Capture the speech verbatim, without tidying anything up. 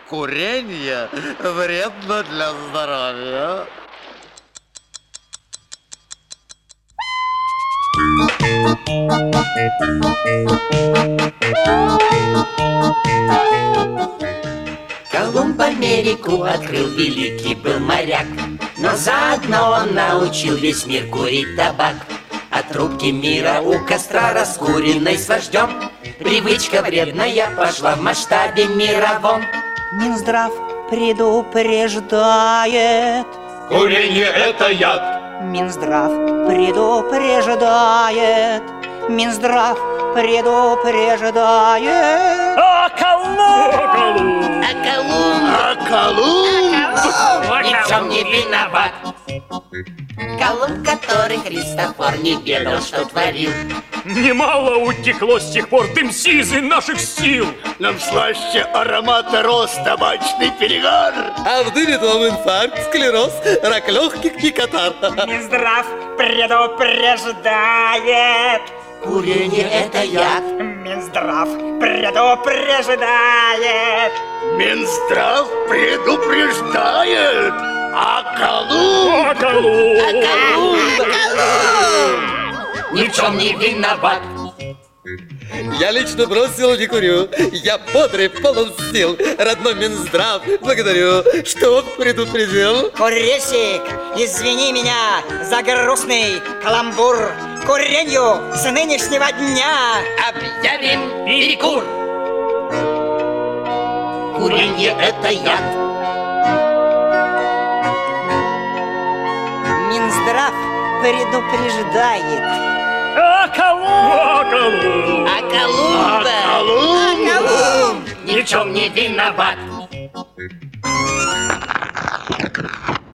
курение вредно для здоровья. Колумб Америку открыл, великий был моряк, но заодно он научил весь мир курить табак. От трубки мира у костра раскуренной с вождем привычка вредная пошла в масштабе мировом. Минздрав предупреждает: курение – это яд. Минздрав предупреждает. Минздрав предупреждает. А Колумб! А Колумб! А Колумб! Ни в чем не виноват. Колумб, который Христофор не ведал, что творил. Немало утекло с тех пор дым сизый наших сил. Нам слаще аромата роз табачный перегар. А в дыме вам инфаркт, склероз, рак легких и катар. Минздрав предупреждает: курение – это яд. Минздрав предупреждает. Минздрав предупреждает. А Колумб! А Колумб! А Колумб! Колумб! Ни в чем не виноват. Я лично бросил, не курю. Я бодрый, полон сил. Родной Минздрав, благодарю, что он предупредил. Курильщик, извини меня за грустный каламбур. Куренью с нынешнего дня Объявим перекур. Курение – это яд. Минздрав предупреждает: А Колумб! А Колумб! А Колумб! А Колумб! Колумб! Ни в чем не виноват.